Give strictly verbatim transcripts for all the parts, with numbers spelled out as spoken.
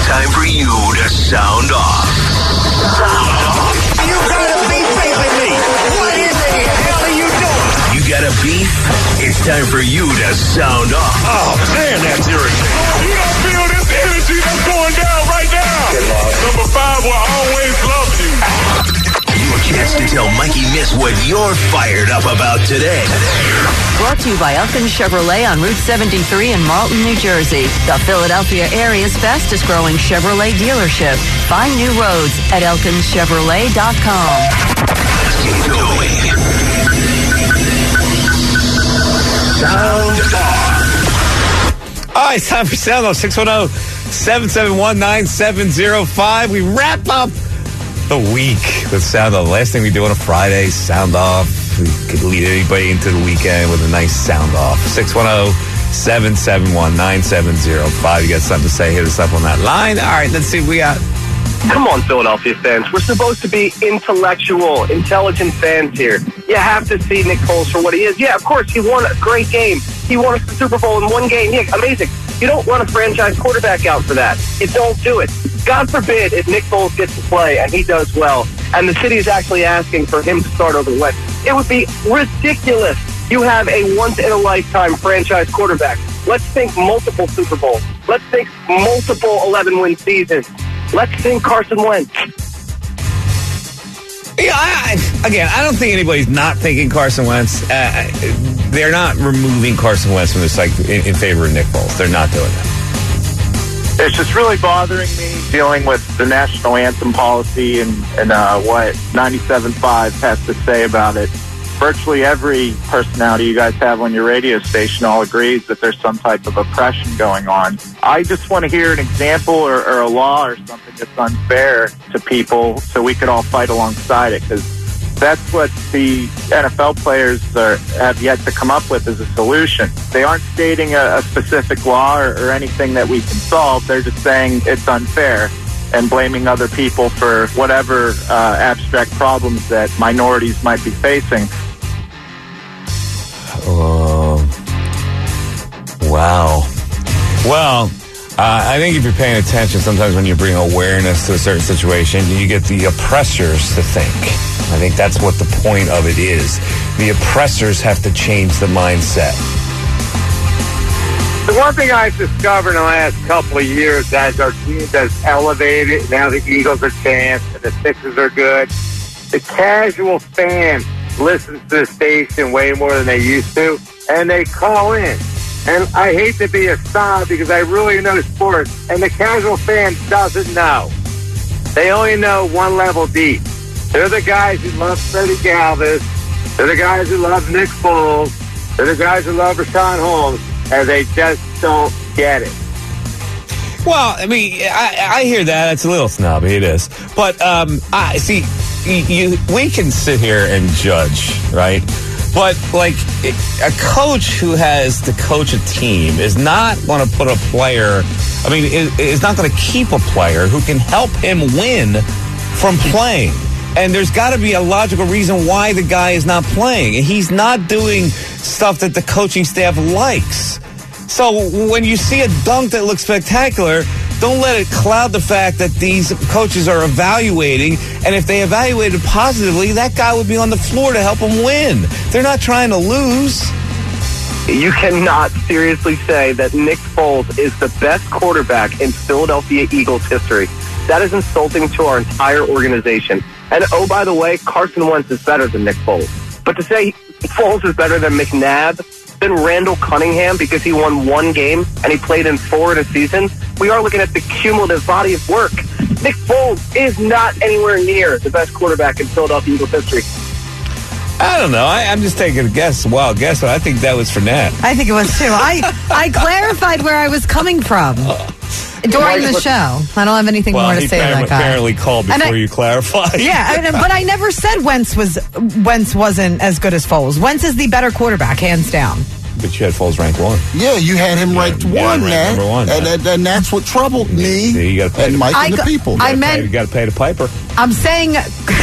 time for you to sound off. Sound off. You gotta be beefing me. What in the hell are you doing? You got a beef? It's time for you to sound off. Oh, man, that's irritating. You don't feel this energy that's going down right now. Number five will always love you. Your chance to tell Mikey Miss what you're fired up about today. Brought to you by Elkins Chevrolet on Route seventy-three in Marlton, New Jersey. The Philadelphia area's fastest growing Chevrolet dealership. Find new roads at elkins chevrolet dot com. Let's get going. Sound off. All right, it's time for Sound Off. six one zero, seven seven one, nine seven zero five. We wrap up the week with Sound Off. Last thing we do on a Friday, Sound Off. We could lead anybody into the weekend with a nice Sound Off. six one zero, seven seven one, nine seven zero five. You got something to say? Hit us up on that line. All right, let's see what we got. Come on, Philadelphia fans. We're supposed to be intellectual, intelligent fans here. You have to see Nick Foles for what he is. Yeah, of course, he won a great game. He won us the Super Bowl in one game. Yeah, amazing. You don't run a franchise quarterback out for that. You don't do it. God forbid if Nick Foles gets to play and he does well, and the city is actually asking for him to start over Wentz. It would be ridiculous. You have a once-in-a-lifetime franchise quarterback. Let's think multiple Super Bowls. Let's think multiple eleven-win seasons. Let's think Carson Wentz. Yeah, I, I, again, I don't think anybody's not thinking Carson Wentz. Uh, they're not removing Carson Wentz from this, like, in, in favor of Nick Foles. They're not doing that. It's just really bothering me dealing with the national anthem policy and, and uh, what ninety-seven point five has to say about it. Virtually every personality you guys have on your radio station all agrees that there's some type of oppression going on. I just want to hear an example or, or a law or something that's unfair to people so we could all fight alongside it, because that's what the N F L players are, have yet to come up with as a solution. They aren't stating a, a specific law or, or anything that we can solve. They're just saying it's unfair and blaming other people for whatever uh, abstract problems that minorities might be facing. Oh, wow. Well, uh, I think if you're paying attention, sometimes when you bring awareness to a certain situation, you get the oppressors to think. I think that's what the point of it is. The oppressors have to change the mindset. The one thing I've discovered in the last couple of years as our team has elevated, now the Eagles are chanced and the Sixers are good, the casual fan listens to the station way more than they used to, and they call in. And I hate to be a snob because I really know sports, and the casual fan doesn't know. They only know one level deep. They're the guys who love Freddie Galvis. They're the guys who love Nick Foles. They're the guys who love Rashawn Holmes, and they just don't get it. Well, I mean, I, I hear that. It's a little snobby, it is. But, um, I see, you, you, we can sit here and judge, right? But, like, a coach who has to coach a team is not going to put a player, I mean, is, is not going to keep a player who can help him win from playing. And there's got to be a logical reason why the guy is not playing. And he's not doing stuff that the coaching staff likes. So when you see a dunk that looks spectacular, don't let it cloud the fact that these coaches are evaluating. And if they evaluated positively, that guy would be on the floor to help them win. They're not trying to lose. You cannot seriously say that Nick Foles is the best quarterback in Philadelphia Eagles history. That is insulting to our entire organization. And, oh, by the way, Carson Wentz is better than Nick Foles. But to say Foles is better than McNabb, than Randall Cunningham because he won one game and he played in four in a season, we are looking at the cumulative body of work. Nick Foles is not anywhere near the best quarterback in Philadelphia Eagles history. I don't know. I, I'm just taking a guess, a wild guess, but I think that was for Nat. I think it was too. I, I clarified where I was coming from during the show. I don't have anything well, more to say apparently, to that guy. apparently called before I, you clarified. Yeah, I, but I never said Wentz was Wentz wasn't as good as Foles. Wentz is the better quarterback, hands down. But you had Foles ranked one. Yeah, you had him ranked yeah, one, ranked man. One, and, and, and that's what troubled me See, you gotta pay and the, Mike I, and the people. I you meant pay, you got to pay the piper. I'm saying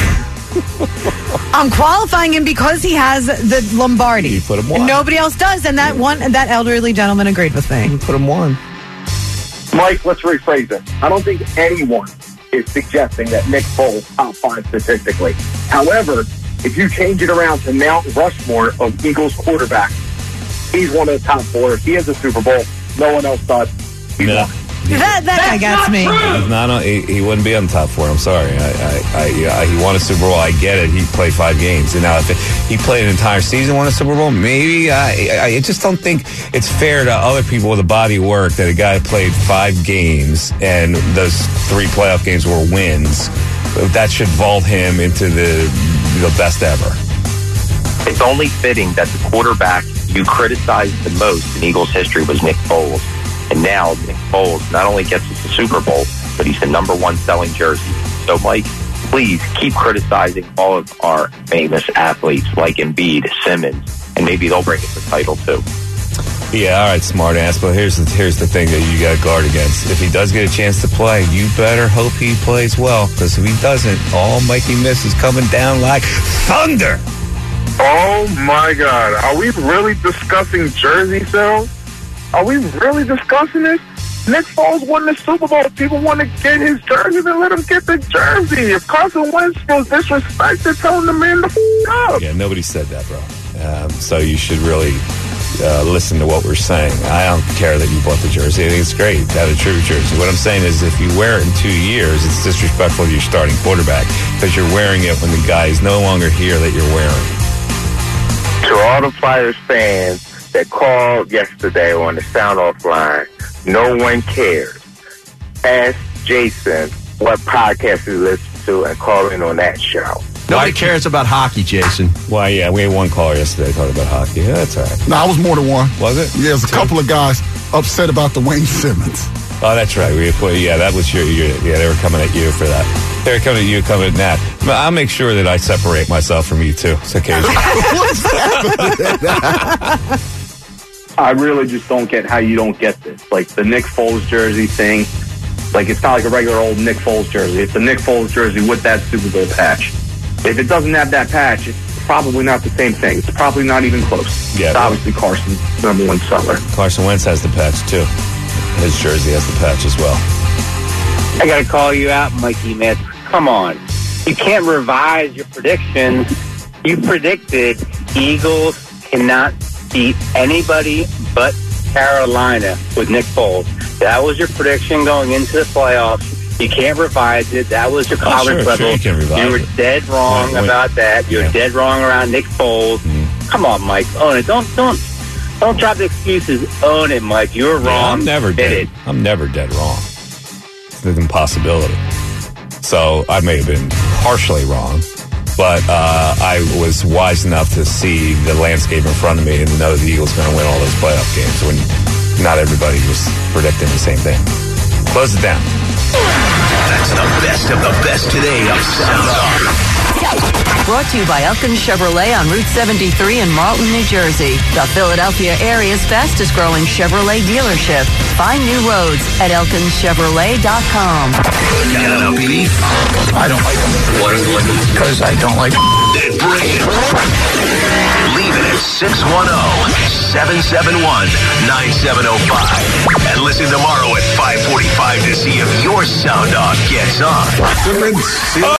I'm qualifying him because he has the Lombardi. You put him one. Nobody else does, and that one, that elderly gentleman agreed with me. You put him one. Mike, let's rephrase it. I don't think anyone is suggesting that Nick Foles top five statistically. However, if you change it around to Mount Rushmore of Eagles quarterbacks, he's one of the top four. He has a Super Bowl. No one else does. He's No. one. That, that guy gets me. He's not on, he, he wouldn't be on the top four. I'm sorry. I, I, I, yeah, he won a Super Bowl. I get it. He played five games. And now if it, he played an entire season, won a Super Bowl, maybe. I, I just don't think it's fair to other people with a body of work that a guy played five games and those three playoff games were wins. That should vault him into the the best ever. It's only fitting that the quarterback you criticized the most in Eagles history was Nick Foles. And now Nick Foles not only gets us the Super Bowl, but he's the number one selling jersey. So, Mike, please keep criticizing all of our famous athletes like Embiid, Simmons, and maybe they'll bring us the title too. Yeah, all right, smart ass. But here's the, here's the thing that you got to guard against. If he does get a chance to play, you better hope he plays well. Because if he doesn't, all Mikey Miss is coming down like thunder. Oh, my God. Are we really discussing jersey sales? Are we really discussing this? Nick Foles won the Super Bowl. If people want to get his jersey, then let him get the jersey. If Carson Wentz feels disrespected, tell him to man the f*** up. Yeah, nobody said that, bro. Um, so you should really uh, listen to what we're saying. I don't care that you bought the jersey. I think it's great to have a true jersey. What I'm saying is if you wear it in two years, it's disrespectful to your starting quarterback because you're wearing it when the guy is no longer here that you're wearing. To all the Flyers fans that called yesterday on the sound off line, no one cares. Ask Jason what podcast he listens to and call in on that show. Nobody cares about hockey, Jason. Well, yeah, we had one caller yesterday talking about hockey. Yeah, that's all right. No, I was more than one. Was it? Yeah, there's a couple of guys upset about the Wayne Simmons. Oh, that's right. We put, yeah, that was your, your. Yeah, they were coming at you for that. They were coming at you, coming at Nat. But I'll make sure that I separate myself from you too. It's occasionally. I really just don't get how you don't get this. Like the Nick Foles jersey thing, like it's not like a regular old Nick Foles jersey. It's a Nick Foles jersey with that Super Bowl patch. If it doesn't have that patch, it's probably not the same thing. It's probably not even close. Yeah, it's obviously Carson's number one seller. Carson Wentz has the patch too. His jersey has the patch as well. I got to call you out, Mikey Miss. Come on. You can't revise your predictions. You predicted Eagles cannot beat anybody but Carolina with Nick Foles. That was your prediction going into the playoffs. You can't revise it. That was your college oh, sure, level. Sure you can revise you were it. dead wrong Wait, wait. about that. You were Yeah. dead wrong around Nick Foles. Mm. Come on, Mike. Own it. Don't don't don't drop the excuses. Own it, Mike. You were wrong. Yeah, I'm never Did dead. it. I'm never dead wrong. It's an impossibility. So I may have been partially wrong, but uh, I was wise enough to see the landscape in front of me and know the Eagles going to win all those playoff games when not everybody was predicting the same thing. Close it down. That's the best of the best today of Sound Off. Brought to you by Elkins Chevrolet on Route seventy-three in Marlton, New Jersey. The Philadelphia area's fastest growing Chevrolet dealership. Find new roads at elkins chevrolet dot com. Got a beef? I don't like them. What is it? Because I don't like them. Then bring it. Leave it at six one zero, seven seven one, nine seven zero five. And listen tomorrow at five forty-five to see if your Sound Off gets on.